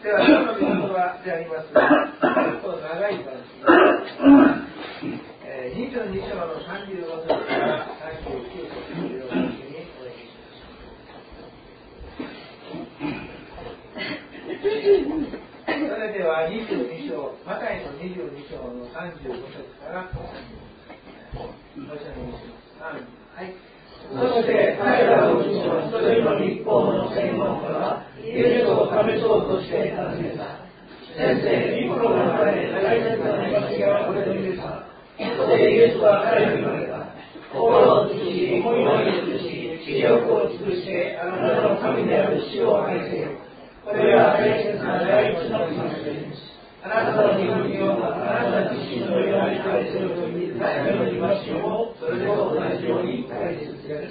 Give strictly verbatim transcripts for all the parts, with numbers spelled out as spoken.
では、今日の言葉でありますが、ちょっと長いからですね、えー、にじゅうに章のさんじゅうご節からさんじゅうきゅう節をよろしくにお願いします。それではにじゅうに章、マタイのにじゅうに章のさんじゅうご節からさんじゅうご節。おしゃべりします。はい。 そして彼らのうちの一人の律法の専門家がイエスを試そうとして尋ねた。先生、律法の中で大切な戒がこれですか。そこでイエスは彼に言われた。心を尽くし、思いを尽くし、知力を尽くしてあなたの神である主を愛せよ。これは大切な第一の戒です。あなたの自分をあなた自身のように愛するという第二の戒もそれと同じように大切です。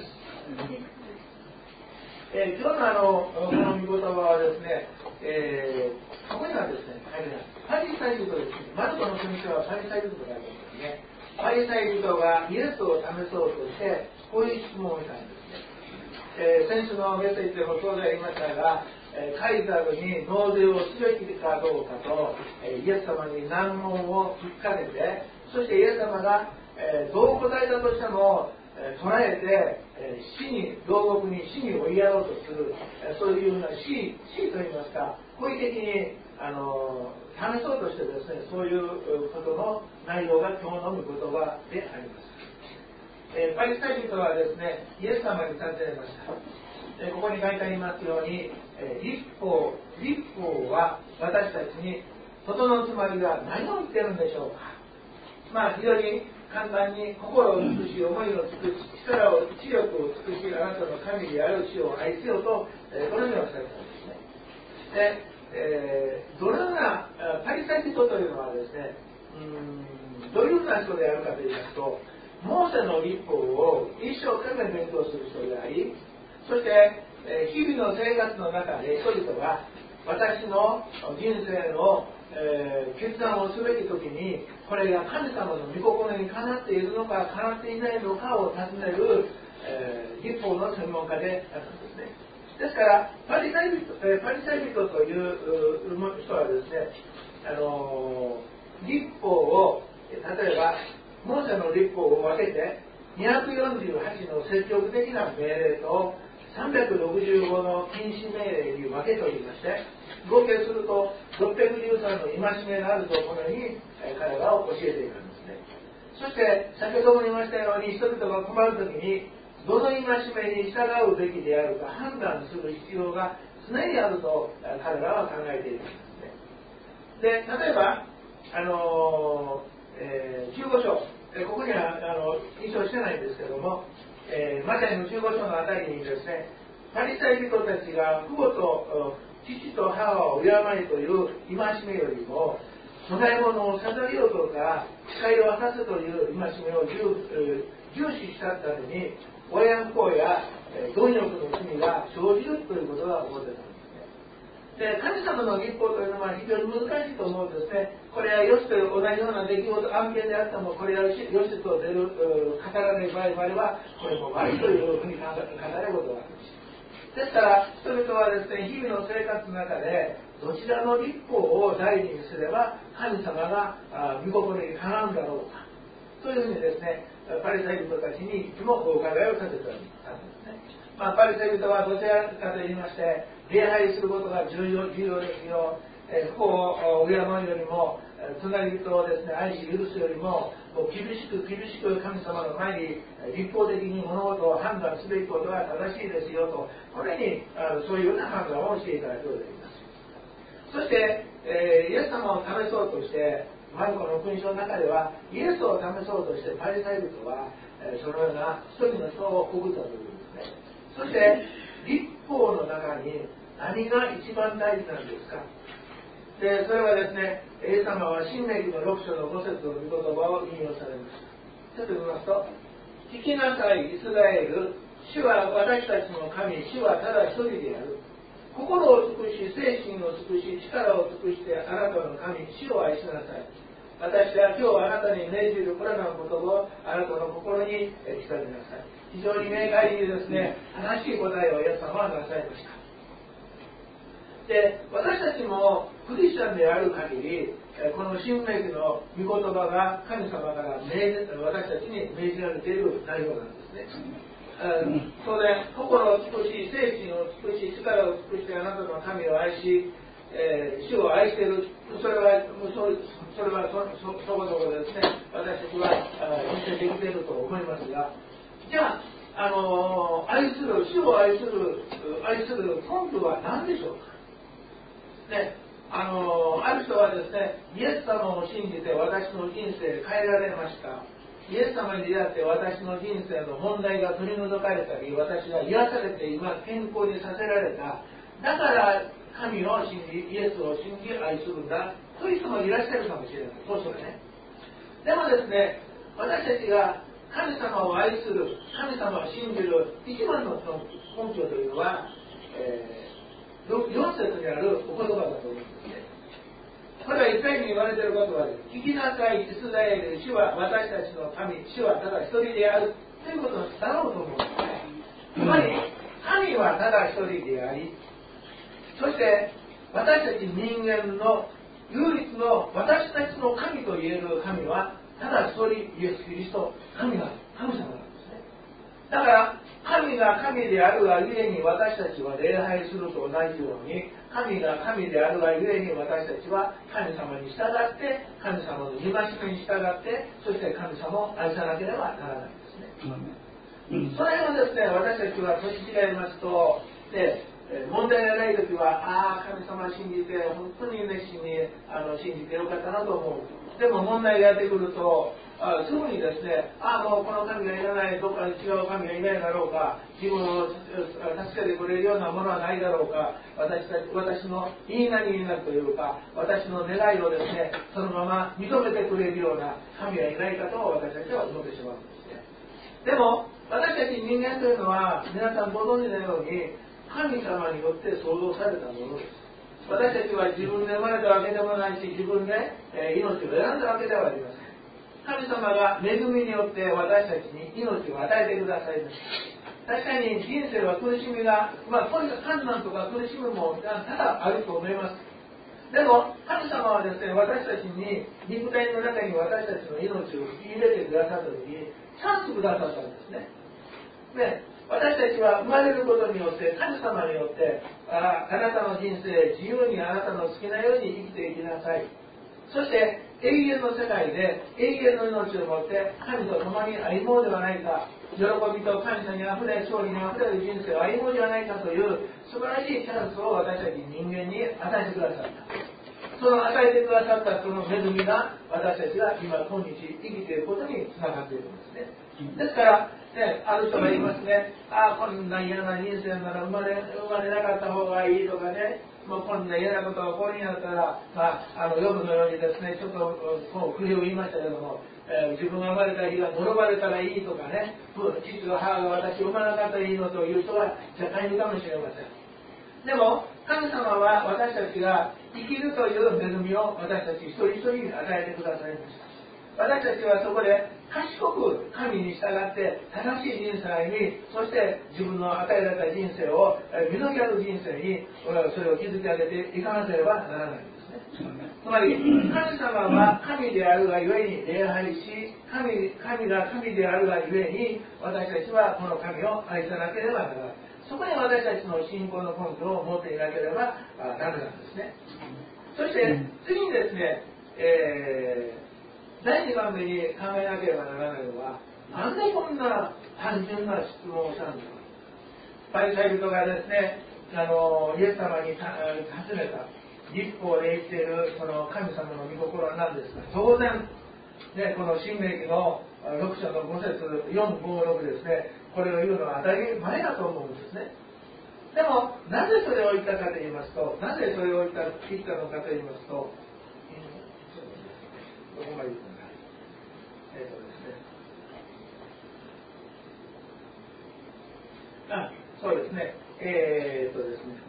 えー、今日のあのこの御言葉はですね、えー、ここにはですね、パリサイ人ですね、マルコの国からはパリサイ人があるんですね。パリサイ人がイエスを試そうとしてこういう質問をしたんですね。えー、先週のメッセージでもそうでありましたが、カイザルに納税をすべきかどうかとイエス様に難問を引っ掛けて、そしてイエス様がどう答えたとしても捉えて死に牢獄に死に追いやろうとする、そういうような死、死といいますか、故意的にあの試そうとしてですね、そういうことの内容が今日の御言葉であります。パリサイ人はですね、イエス様に尋ねました。ここに書いてありますように、律法、律法は私たちに整うつまりは何を言ってるんでしょうか。まあ非常に簡単に心を尽くし、思いを尽くし、力を、知力を尽くし、あなたの神である主を愛せよと、えー、このようにされたんですね。で、えー、どのようなパリサイ人というのはですね、うーんどういうふうな人であるかといいますと、モーセの律法を一生懸命勉強する人であり、そして、えー、日々の生活の中で人々が私の人生の、えー、決断をすべきときに、これが神様の御心にかなっているのか、かなっていないのかを尋ねる、えー、律法の専門家であるんですね。ですから、パリサイ人、えー、パリサイ人という人はですね、あのー、律法を、例えば、モーセの律法を分けて、にひゃくよんじゅうはちの積極的な命令と、さんびゃくろくじゅうごの禁止命令に分けておりまして、合計するとろっぴゃくじゅうさんの戒めがあるところに彼らを教えていくんですね。そして先ほども言いましたように、人々が困るときにどの戒めに従うべきであるか判断する必要が常にあると彼らは考えているんですね。で、例えばあの、えー、じゅうご章、ここにはあの印象してないんですけども、えー、マタイのじゅうご章のあたりにですね、パリサイ人たちが父と父と母を敬いという戒めよりも、供え物を捧げようとか誓いを果たすという戒めを重視したために、親不孝や貪欲の罪が生じるということが起こってたんですね。で、神様の律法というのは非常に難しいと思うんですね。これはよしと同じような出来事、案件であっても、これはよしと出る語らない場合もあれば、これも悪いというふうに語ることがあるし。ですから、人々はですね、日々の生活の中で、どちらの律法を大事にすれば、神様が御心にかなうんだろうか。というふうにですね、パリサイ人たちにいつもお伺いをさせてたんですね。まあ、パリサイ人はどちらかと言いまして、礼拝することが重要、重要ですよ。不幸を敬うよりも、隣人をですね、愛し許すよりも、もう厳しく厳しく神様の前に立法的に物事を判断すべきことが正しいですよと、これにあのそういうような判断をしていただくようであります。そして、えー、イエス様を試そうとして、マルコの福音書の中では、イエスを試そうとしてパリサイ人は、えー、そのような一人の人を送ったというんですね。そして、律法の中に何が一番大事なんですか。で、それはですね、イエス様は新明記のろく章のご節の御言葉を引用されました。ちょっと見ますと、聞きなさいイスラエル、主は私たちの神、主はただ一人である。心を尽くし、精神を尽くし、力を尽くしてあなたの神、主を愛しなさい。私は今日あなたに命じるこれらのことをあなたの心に聞かせなさい。非常に明快にですね、正しい答えをイエス様はなさいました。 で、私たちもクリスチャンである限り、この新明記の御言葉が神様から命じ私たちに命じられている内容なんですね。うん、当然、心を尽くし、精神を尽くし、力を尽くしてあなたの神を愛し、えー、主を愛している、それは、そそれはそそそこそこですね、私たちは実践できていると思いますが、じゃあ、あのー、愛する、主を愛する、愛する根拠は何でしょうか。ね、あのー、ある人はですね、イエス様を信じて私の人生変えられました。イエス様に出会って私の人生の問題が取り除かれたり、私が癒されて今健康にさせられた。だから神を信じ、イエスを信じ愛するんだ。そういう人もいらっしゃるかもしれない。当初はね。でもですね、私たちが神様を愛する、神様を信じる一番の根拠というのは、えー、よん節にあるお言葉だと思うんですね。これは一回に言われている言葉です。聞きなさい、イスラエル、主は私たちの神、主はただ一人であるということを伝ろうと思うんですね。つまり、神はただ一人であり、そして私たち人間の唯一の私たちの神と言える神はただ一人イエス・キリスト、神が神様なんですね。だから神が神であるがゆえに私たちは礼拝すると同じように、神が神であるがゆえに私たちは神様に従って、神様の戒めに従って、そして神様を愛さなければならないんですね。うん、それをですね、私たちは年違いますと、で問題がないときは、ああ、神様を信じて、本当に熱心にあの信じてよかったなと思う。でも問題がやってくると、あすぐにですね、ああ、もうこの神がいらない、どこかに違う神がいないだろうか、自分を助けてくれるようなものはないだろうか、私たち私の言いなりになるというか、私の願いをですね、そのまま認めてくれるような神はいないかと私たちは思ってしまうんですね。でも、私たち人間というのは、皆さんご存知のように、神様によって創造されたものです。私たちは自分で生まれたわけでもないし、自分で、えー、命を選んだわけではありません。神様が恵みによって私たちに命を与えてくださいました。確かに人生は苦しみが、まあ、これが困難とか苦しみもただあると思います。でも、神様はですね、私たちに、肉体の中に私たちの命を引き入れてくださったときに、チャンスくださったんですね。ね、私たちは生まれることによって神様によってああなたの人生自由にあなたの好きなように生きていきなさい。そして永遠の世界で永遠の命を持って神と共に歩もうではないか、喜びと感謝にあふれ勝利にあふれる人生を歩もうではないかという素晴らしいチャンスを私たち人間に与えてくださった。その与えてくださったその恵みが私たちが今今日生きていることにつながっているんですね。ですからね、ある人が言いますね、ああ、こんな嫌な人生なら生まれ、生まれなかった方がいいとかね、もうこんな嫌なことが起こりになったら、まあ、あの、ヨブのようにですね、ちょっと、こう、国を言いましたけども、えー、自分が生まれた日が滅ばれたらいいとかね、父と母が私を産まなかったらいいのという人は若干いるかもしれません。でも、神様は私たちが生きるという恵みを私たち一人一人に与えてくださいました。私たちはそこで賢く神に従って正しい人生を歩み、そして自分の与えられた人生を実りある人生にそれを築き上げていかなければならないんですね。つまり神様は神であるがゆえに礼拝し、神, 神が神であるがゆえに私たちはこの神を愛さなければならない。そこに私たちの信仰の根拠を持っていなければダメなんですね。そして次にですね、えーだいにばんめに考えなければならないのは、なんでこんな単純な質問をしたんだろう。パリサイ人がですね、あのイエス様に尋ねた立法で言っているその神様の御心は何ですか。当然、ね、この新明記のろく章のご節よん、ご、ろくですね、これを言うのは当たり前だと思うんですね。でも、なぜそれを言ったかと言いますと、なぜそれを言った、言ったのかと言いますと、どこまで言ったのか。えーとですね、あ、そうですね、えーとですね、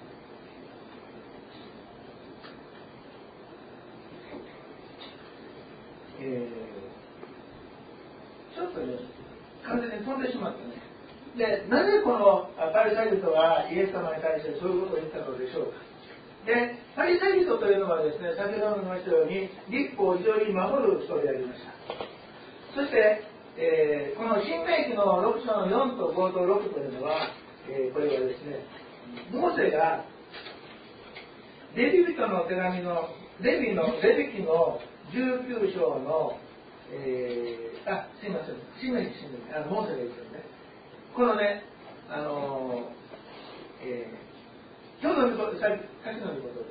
えー、ちょっとね、完全に飛んでしまったね。で、なぜこのパリサイ人はイエス様に対してそういうことを言ったのでしょうか。 で、パリサイ人というのはですね、先ほども言いましたように、律法を非常に守る人でありました。そして、えー、この新明記のろく章のよんとごとろくというのは、えー、これはですね、モーセがレビ人の手紙の、レビの、レビ記のじゅうきゅう章の、えー、あ、すいません、新明記、新明記、あの、モーセが言ってるね。このね、あのー、えー今日の御言葉、先の御言葉です、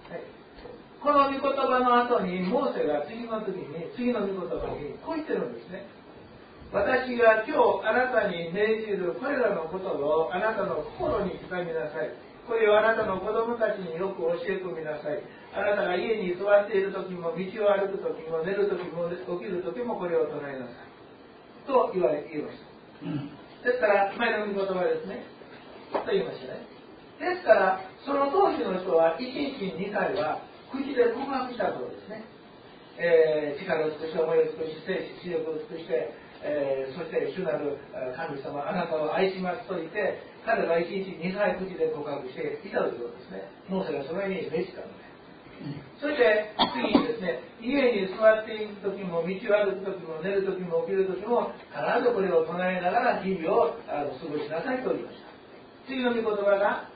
はい。この御言葉の後に、モーセが次の時に、次の御言葉に、こう言ってるんですね。私が今日あなたに命じるこれらのことをあなたの心に刻みなさい。これをあなたの子供たちによく教え込みなさい。あなたが家に座っている時も、道を歩く時も、寝る時も、起きる時もこれを唱えなさい。と言われ、言いました。うん、ですから、前の御言葉ですね。と言いましたね。ですから、その当時の人はいちにちににかいは口で告白したそうですね。えー、力を尽くし、思いを尽くし、精子、視力を尽くして、えー、そして主なる神様、あなたを愛しますと言って、彼らはいちにちにかい口で告白していたということですね。モーセがそれに命じたので。そして次にですね、家に座っている時も、道を歩く時も、寝る時も、起きる時も、必ずこれを唱えながら日々をあの過ごしなさいと言いました。次の御言葉が、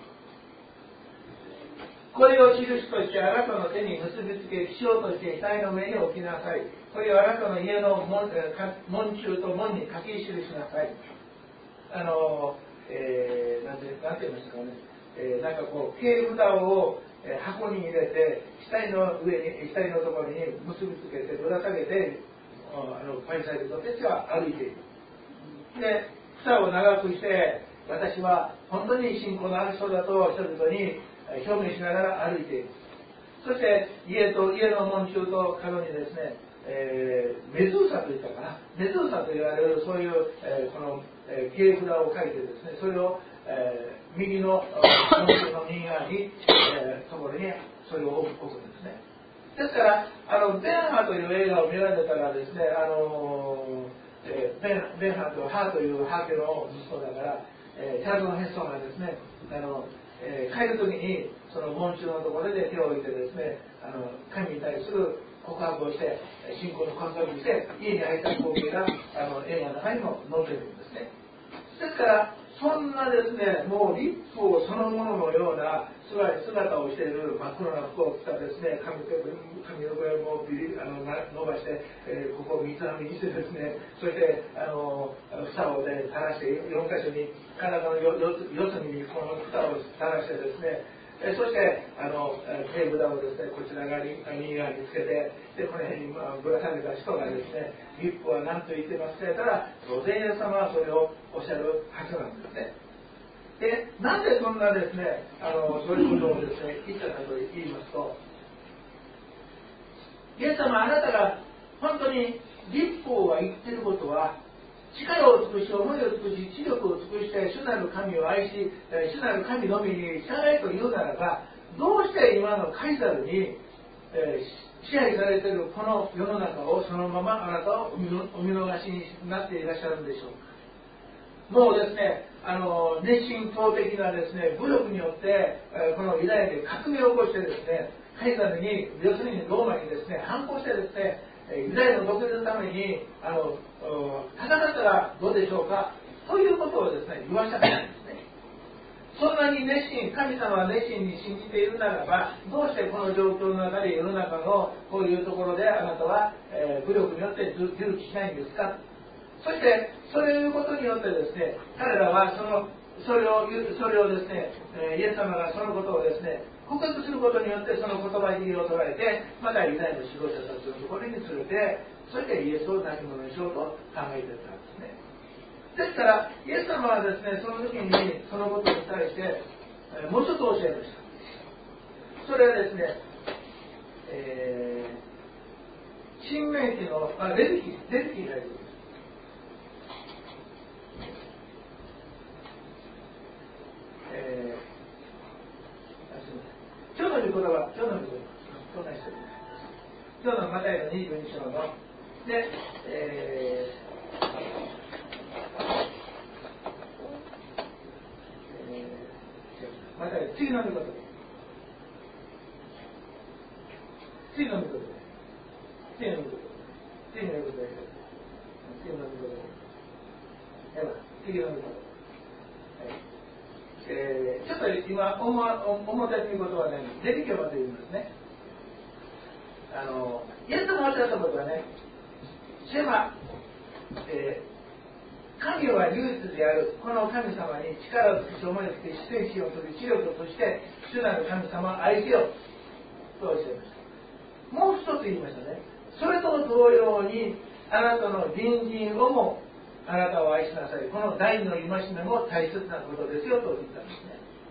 これを印としてあなたの手に結びつけ、気象として額の目に置きなさい。これをあなたの家の門中と門に書き記しなさい。あの、えー、なんて、なんて言いましたかね。えー、なんかこう、軽札を箱に入れて、額の上に、額のところに結びつけて、ぶら下げて、あの、パリサイ人たちは歩いている。で、房を長くして、私は本当に信仰のある人だと人々に表明しながら歩いている。そして家と家の門中と角にですね、えー、メズーサといったかな、メズーサと言われるそういう、えー、この、えー、軽札を書いてですね、それを、えー、右の門中の右側に、えー、ところにそれを置くんですね。ですからあのベンハという映画を見られたらですね、あのーえー、ベンベンハというハーというハーケの息子だから、えー、チャールズ・ヘッソンがですね、あのえー、帰るときにその門中のところで手を置いてですね、あの神に対する告白をして、信仰の告白をして家に入った光景があの映画の中にも載っているんですね。ですからそんなですね、もう律法そのもののような姿をしている真っ黒な服を着たですね、髪の毛をビリあの伸ばして、えー、ここを三つ編みにしてですね、そしてあの房をね垂らしてよんか所に体の四つにこの蓋を垂らしてですね、えそしてあの手札をですねこちら側に右側につけて、でこの辺に、まあ、ぶら下げた人がですね、律法は何と言ってますかと言ったら、当然イエス様はそれをおっしゃるはずなんですね。で、なぜそんなですね、あのそういうことをですね言ったかと言いますと、イエス様あなたが本当に律法が言ってることは、力を尽くし、思いを尽くし、知力を尽くして主なる神を愛し、主なる神のみに従えというならば、どうして今のカイザルに、えー、支配されているこの世の中をそのままあなたはお見逃しになっていらっしゃるんでしょうか。もうですね、あの熱心党的なですね武力によって、えー、このユダヤで革命を起こしてですね、カイザルに、要するにローマにですね反抗してですね、ユダヤの独立のためにあの戦ったらどうでしょうかということをですね言わせたかったんですね。そんなに熱心、神様は熱心に信じているならば、どうしてこの状況の中で世の中のこういうところであなたは、えー、武力によって従事しないんですか。そしてそういうことによってですね、彼らはそのそれをそれをですね、イエス様がそのことをですね告白することによって、その言葉にを捉えて、またユダヤの指導者たちのところに連れて、そしてイエスを亡き者にしようと考えていたんですね。ですからイエス様はですね、その時にそのことに対してもう一つ教えました。それはですね、えー、新明記のあレビキレビキに入ります。えー今日の御言葉、今日の御言葉、こんなしております。今日のマタイのにじゅうに章の、で、えーえー、マタイ、次の御言葉。 次の御事です。次の御事です。次の御事です。次の御事です。では、次の御事です。えー、ちょっと今、表の御事はね、デリケマと言いますね。あの、イエス様がおっしゃったことはね、シェマ、えー、神は唯一である、この神様に力を尽くし、思いを尽くし、精神を取り、知力として、主なる神様を愛せよ、とおっしゃいました。もう一つ言いましたね。それと同様に、あなたの隣人をも、あなたを愛しなさい。この第二の戒めも大切なことですよ、と言ったんです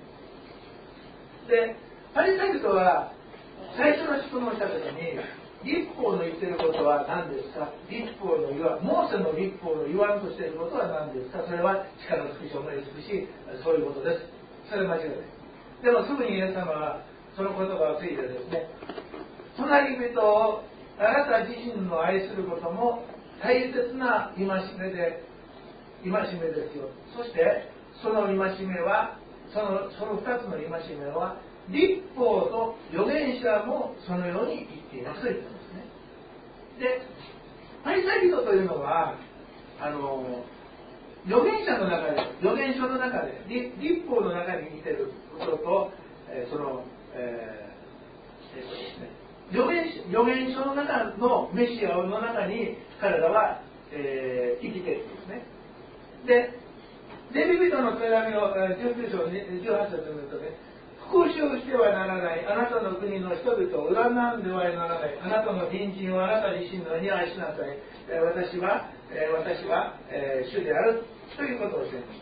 ね。で、パリサイ人は、最初の質問をしたときに、律法の言っていることは何ですか？律法の言わん、モーセの律法の言わんとしていることは何ですか？それは力を尽くし、思いを尽くし、そういうことです。それは間違いない。でもすぐにイエス様はその言葉をついてですね、隣人をあなた自身の愛することも大切な戒めで、戒めですよ。そしてその戒めは、そのその二つの戒めは、律法と預言者もそのように言っていますと言ってますね。で、パリサイ人というのは、あの預言者の中で、預言書の中で、律法の中に似ていることと、えー、その、えーえーですね、預言預言書の中のメシアの中に彼らは、えー、生きているんですね。で、レビ人の手紙をじゅうきゅう章じゅうはち節を見るとね、復讐してはならない、あなたの国の人々を恨んではならない、あなたの隣人をあなた自身のように愛しなさい、私は、私は、えー、主であるということをおっしゃいました。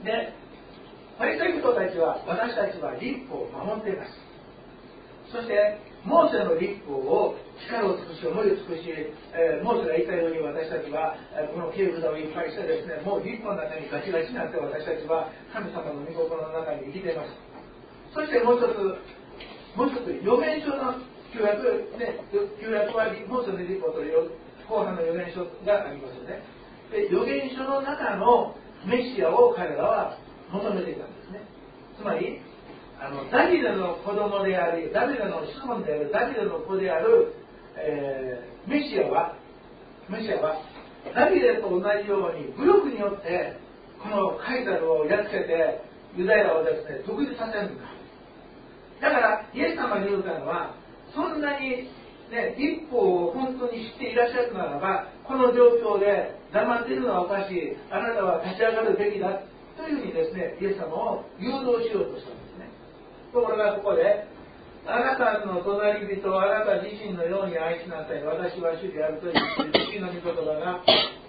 で、パリサイ人たちは、私たちは律法を守っています。そして、モーセの律法を力を尽くし、思いを尽くし、えー、モーセが言ったように私たちは、えー、この経札をいっぱいしてですね、もう律法の中にガチガチになって私たちは神様の御心の中に生きています。そしてもう一つ、もう一つ、預言書の旧約、ね、旧約はモーセの律法という後半の預言書がありますよね。で、預言書の中のメシアを彼らは求めていたんですね。つまり、あのダビデの子供であり、ダビデの子孫である、ダビデの子である、えー、メシアは、メシアは、ダビデと同じように武力によって、このカイサルをやっつけて、ユダヤをですね、独立させるんだ。だから、イエス様に言うたのは、そんなに、ね、律法を本当に知っていらっしゃるならば、この状況で黙っているのはおかしい、あなたは立ち上がるべきだ、というふうにですね、イエス様を誘導しようとしたんですね。ところがここで、あなたの隣人をあなた自身のように愛しなさい、私は主であるという次の御言葉が、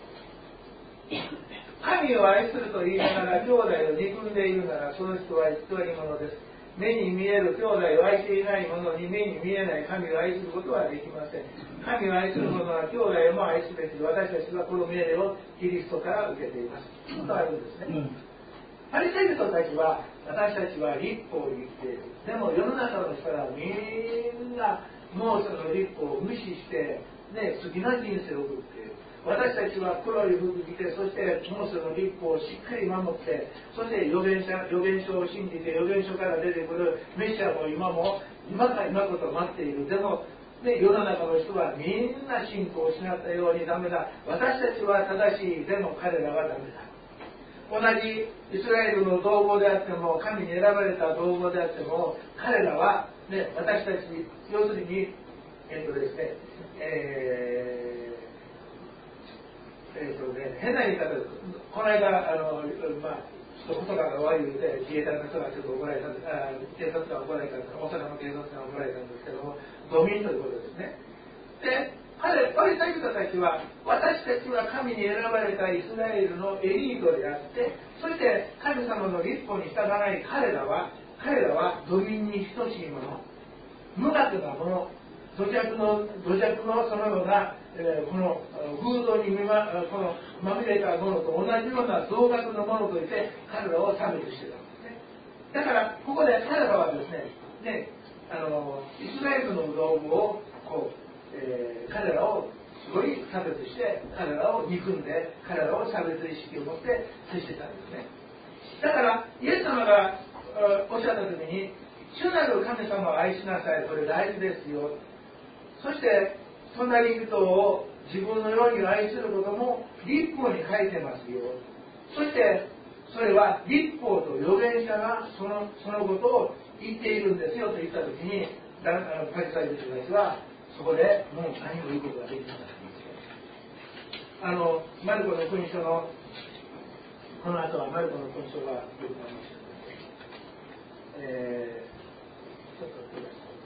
神を愛すると言いながら兄弟を憎んでいるなら、その人は偽り者です。目に見える兄弟を愛していない者に目に見えない神を愛することはできません。神を愛する者は兄弟をも愛すべきで、私たちはこの命令をキリストから受けています。とあるんですね。うん、パリサイ人たちは、私たちは律法を言っている。でも世の中の人はみんなモーセの律法を無視して、ね、好きな人生を送っている。私たちは黒い服着て、そしてモーセの律法をしっかり守って、そして預言者、預言書を信じて、預言書から出てくるメシアも今も、今か今こと待っている。でも、ね、世の中の人はみんな信仰を失ったようにダメだ。私たちは正しい。でも彼らはダメだ。同じイスラエルの同胞であっても、神に選ばれた同胞であっても、彼らは、ね、私たち、要するに、えっとですね、えーえーとね、変な言い方です。この間、あのまあ、ちょっと言葉が悪いので、自衛隊の人がちょっと怒られたんです、あ警察が怒られたんです、大阪の警察が怒られたんですけども、ドミンということですね。で、彼、パリサイ人たちは、私たちは神に選ばれたイスラエルのエリートであって、そして神様の律法に従わない彼らは、彼らは土民に等しいもの、無学なもの、土着の土着のそのような、えー、この風土にまこのまみれたものと同じような同学のものとして彼らを差別してたんですね。だからここで彼らはですね、ね、あのイスラエルの道具をこう、えー、彼らをすごい差別して彼らを憎んで彼らを差別意識を持って接してたんですね。だからイエス様がおっしゃった時に主なる神様を愛しなさい、これ大事ですよ。そして隣人を自分のように愛することも律法に書いてますよ。そしてそれは律法と預言者がそのそのことを言っているんですよと言ったときに、パリサイ人たちはそこでもう何も言うことができなかったんですよ。あのマルコの福音書のこの後はマルコの福音書が出てきました。えー、ちょっと待ってください。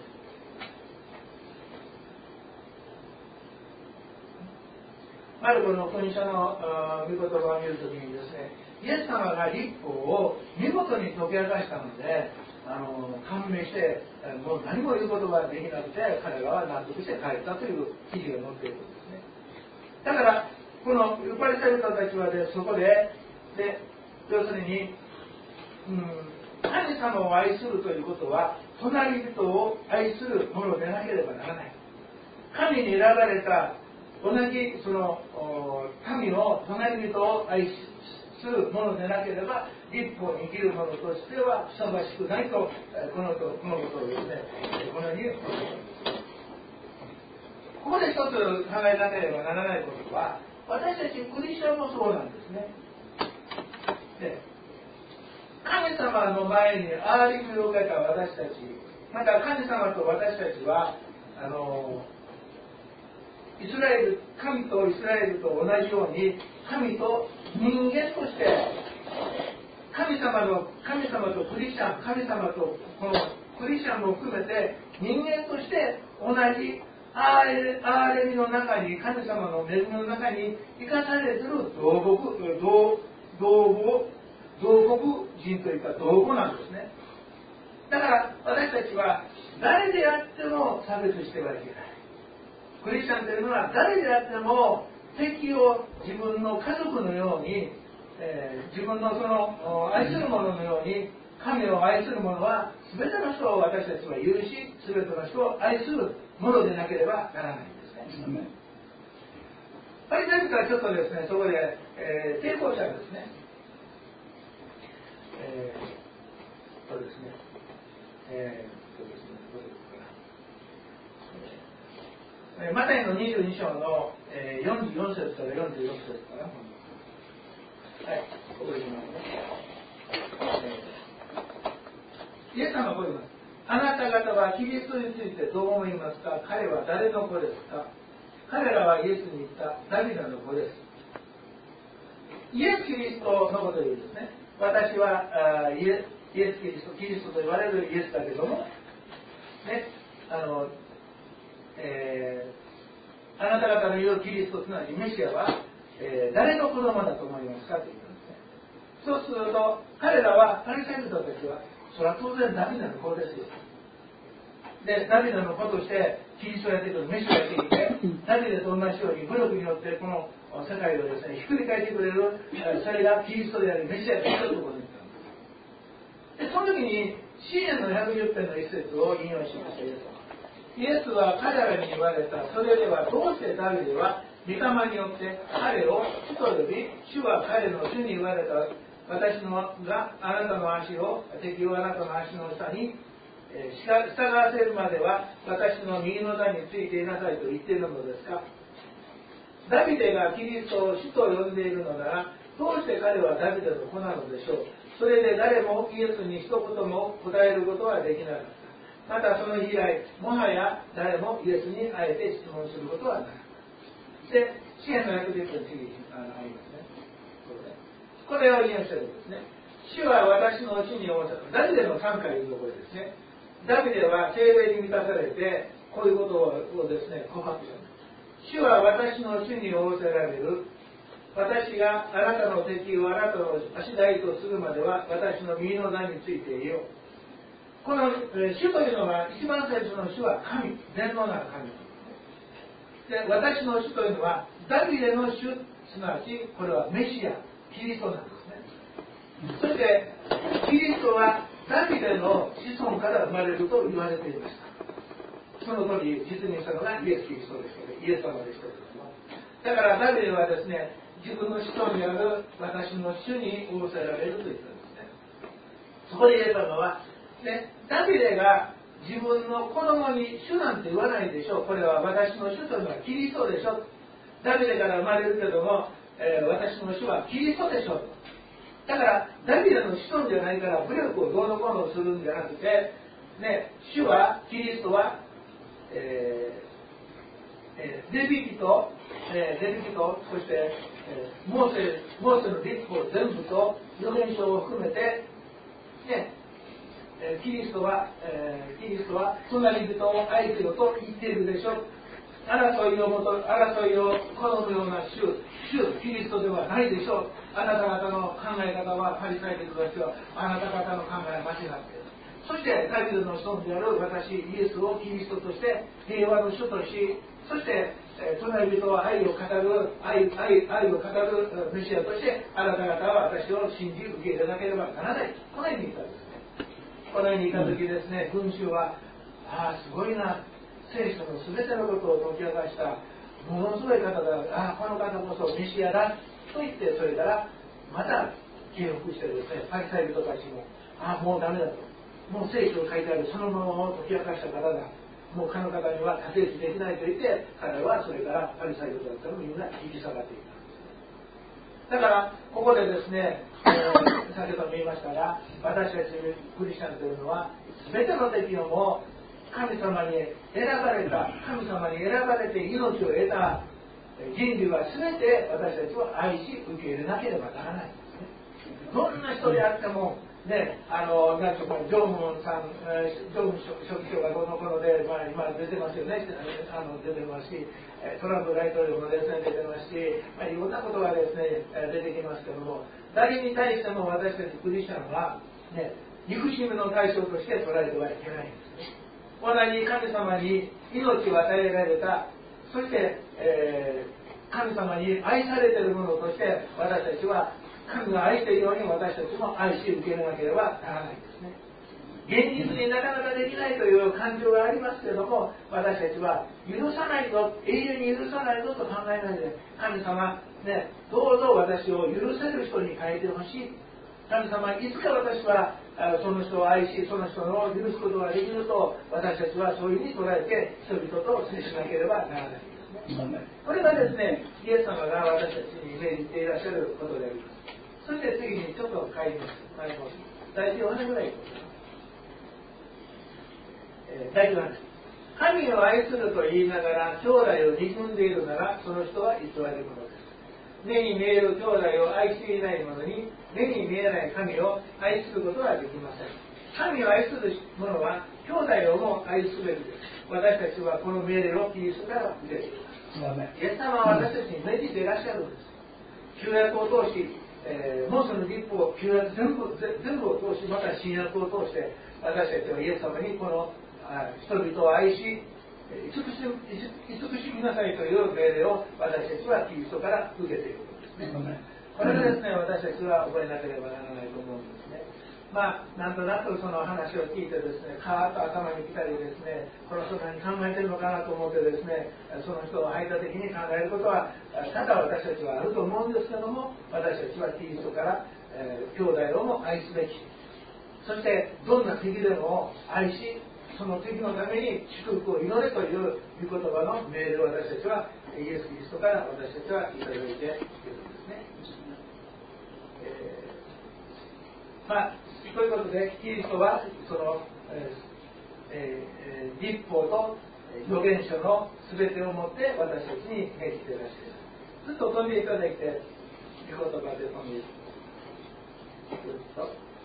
マルコの福音書の御言葉を見るときにですね、イエス様が律法を見事に解き明かしたので、あの感銘して、もう何も言うことができなくて、彼らは納得して帰ったという記事が載っているんですね。だから、このパリサイ人たちはで、そこで、で要するに、うん、神様を愛するということは、隣人を愛するものでなければならない。神に選ばれた同じその神を隣人を愛するものでなければ律法に生きるものとしてはふさわしくないと、このこのことをですね、このようにここで一つ考えなければならないことは、私たちクリスチャンもそうなんですね。で、神様の前に憐れみを受けた私たち、また神様と私たちはあのイスラエル、神とイスラエルと同じように、神と人間として、神様の、神様とクリスチャン、神様とこのクリスチャンも含めて、人間として同じ憐れみの中に、神様の恵みの中に生かされている同国、同、同国、同国人というか同国なんですね。だから私たちは誰であっても差別してはいけない。クリスチャンというのは誰であっても敵を自分の家族のように、えー、自分のその愛する者のように、神を愛する者は全ての人を私たちは許し、全ての人を愛するものでなければならないんですね。パリサイ人はちょっとですね、そこで、えー、抵抗したんですね。えー、そうですね。えー、そうですね。マタイのにじゅうに章のよんじゅうよん節からよんじゅうろく節かな。はい、ここで言いますね。イエス様はこう言います。あなた方はキリストについてどう思いますか。彼は誰の子ですか。彼らはイエスに言った。ダビデの子です。イエス・キリストのことを言うんですね。私はイエス・キリスト、キリストと言われるイエスだけども、ね、あの、えー、あなた方の言うキリスト、すなわちメシアは、えー、誰の子供だと思いますかと言うんですね。そうすると彼らは、パリサイ人たちはそれは当然ダビデの子ですよ。で、ダビデの子としてキリストをやってくる、メシアをやってきて、ダビデと同じように武力によってこの世界をですね、ひっくり返してくれる、それがキリストでありメシアであるということに言ったんです。で、その時に詩篇のひゃくじゅってんの一節を引用しました。イエスは彼らに言われた。それではどうしてダビデは御霊によって彼を主と呼び、主は彼の主に言われた。私のがあなたの足を、敵をあなたの足の下に、えー、従わせるまでは私の右の座についていなさいと言っているのですか。ダビデがキリストを主と呼んでいるのなら、どうして彼はダビデの子なのでしょう。それで誰もイエスに一言も答えることはできなかった。またその日以来、もはや誰もイエスにあえて質問することはなかった。で、詩篇のひゃくじゅっぷん次あのありますね。これを引用してるんですね。主は私のうちにおさダビデのさんかい言うところですね。ダビデは聖霊に満たされて、こういうことをですね、告白したんです。主は私のうちに仰せられる。私があなたの敵をあなたの足台とするまでは、私の右の座についていよう。この、えー、主というのは、一番最初の主は神、全能なる神で、私の主というのはダビデの主、すなわちこれはメシア、キリストなんですね。そしてキリストはダビデの子孫から生まれると言われていました。その通り実現したのがイエス・キリストですけど、イエス様でしたけども、だからダビデはですね、自分の子孫にある私の主に仰せられると言ったんですね。そこでイエス様は、 ね、ダビデが自分の子供に主なんて言わないでしょう。これは私の主というのはキリストでしょ。ダビデから生まれるけども、えー、私の主はキリストでしょう。だからダビデの子孫じゃないから武力をどうのこうのするんじゃなくて、ね、主はキリストは、えーえー、レビキと、えー、レビキとそして、えー、モーセモーセの律法全部と預言書を含めて、ね、キリストは、えー、キリストは隣人を愛せよと言っているでしょう。争いをもと争いを好むような主主キリストではないでしょう。あなた方の考え方はパリサイ人たちはあなた方の考えは間違っている。そしてダビデの子孫である私イエスをキリストとして平和の主とし、そして、えー、隣人は愛を語る 愛, 愛, 愛を語るメシアとしてあなた方は私を信じ受け入れなければならない。このように言ったんですね。このように言った時ですね、群衆はああすごいな、聖書の全てのことを解き明かしたものすごい方だ、ああこの方こそメシアだと言って、それからまた敬服してですね、パリサイ人たちもああもうダメだと、もう聖書を書いてあるそのままを解き明かした方だ、もう彼の方には立て打ちできないと言って、彼はそれからパリサイ人だったのみんな引き下がっていた。だからここでですね、えー、先ほども言いましたが、私たちクリスチャンというのは全ての敵をも神様に選ばれた、神様に選ばれて命を得た人類は全て私たちを愛し受け入れなければならないんですね。どんな人であってもね、あのなんかこうジョンウンさん、ジョンウン書記長がどの頃で、まあ、今出てますよね、あの出てますし、トランプ大統領もですね出てますし、まあ、いろんなことがですね出てきますけども、誰に対しても私たちクリスチャンは、ね、憎しみの対象として捉えてはいけないんですね。同じ神様に命を与えられた、そして、えー、神様に愛されているものとして私たちは神が愛しているように私たちも愛し受け入れなければならないんですね。現実になかなかできないという感情がありますけれども、私たちは許さないぞ、永遠に許さないぞと考えないで、神様、ね、どうぞ私を許せる人に変えてほしい。神様、いつか私はその人を愛し、その人を許すことができると私たちはそういうふうに捉えて人々と接しなければならないんですね。これがですね、イエス様が私たちに命じていらっしゃることであります。そして次にちょっと帰ります。第九話ぐらいいきます。第九話。神を愛すると言いながら兄弟を憎んでいるならその人は偽り者です。目に見える兄弟を愛していない者に目に見えない神を愛することはできません。神を愛する者は兄弟をも愛すべきです。私たちはこの命令をキリストから受けています。イエス様は私たちに命じていらっしゃるんです。旧約を通し、えー、モーセの律法を旧約全部全部を通し、また新約を通して私たちはイエス様にこの人々を愛し慈しみなさいという命令を私たちはキリストから受けていることですね。これがですね、私たちは覚えなければならないと思うんですね。まあ、なんとなくその話を聞いてですね、カーッと頭に来たりですね、この人何考えてるのかなと思ってですね、その人を排他的に考えることは多々私たちはあると思うんですけども、私たちはキリストから、えー、兄弟をも愛すべき、そしてどんな敵でも愛し、その敵のために祝福を祈れという御言葉の命令を私たちはイエス・キリストから私たちはいただいているんですね。えー、まあということでキリストはその、えーえー、律法と預言書の全てをもって私たちに命じていらっしゃいます。ずっと飛んでいただいて御言葉で飛んでいくと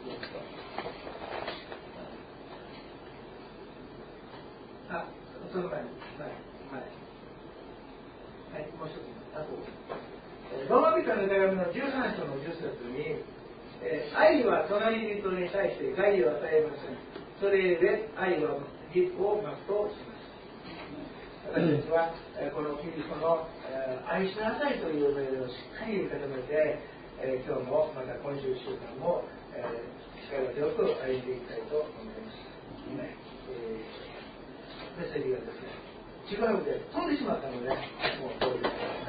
あ、その前に、前、前。はい、もう一つ、あと、ローマ人の手紙のじゅうさん章のじゅっ節に、えー、愛は隣人に対して害を与えません。それゆえ愛は律法を全うします。私たちは、えー、このキリストの、えー、愛しなさいという命令をしっかり受け止めて、えー、今日もまた今週いっしゅうかんも、えー、力強く歩んでいきたいと思います。えーメッセージがですね、違うので飛んでしまったので、もうこういうことになります。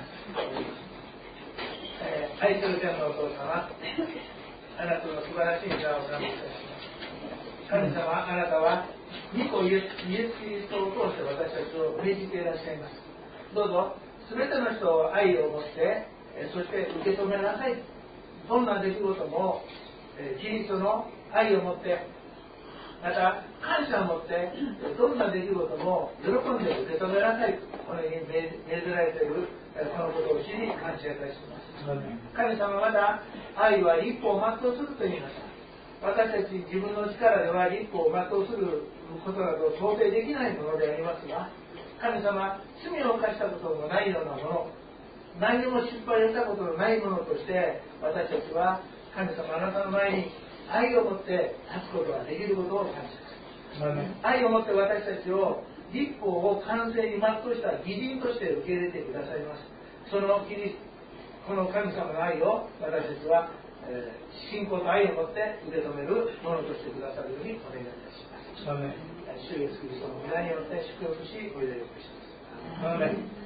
えー、愛する天のお父様、あなたの素晴らしい名を賛美いたします。 神様、あなたは御子イエス・キリストを通して私たちを命じていらっしゃいます。どうぞ全ての人を愛を持って、そして受け止めなさい。どんな出来事もキリストの愛を持って、また感謝を持って、どんな出来事も喜んで受け止めなさい。このように命じられているこのことを知り感謝いたします。神様、また愛は立法を全うすると言いました。私たち自分の力では立法を全うすることなど到底できないものでありますが、神様、罪を犯したことのないようなもの、何にも失敗をしたことのないものとして私たちは神様、あなたの前に愛を持って立つことができることを感謝します。愛を持って私たちを立法を完成に全うした義人として受け入れてくださいます。そのキリこの神様の愛を私たちは、えー、信仰と愛を持って受け止めるものとしてくださるようにお願いいたします。主イエスキリストの皆によって祝福しお祈りいたします。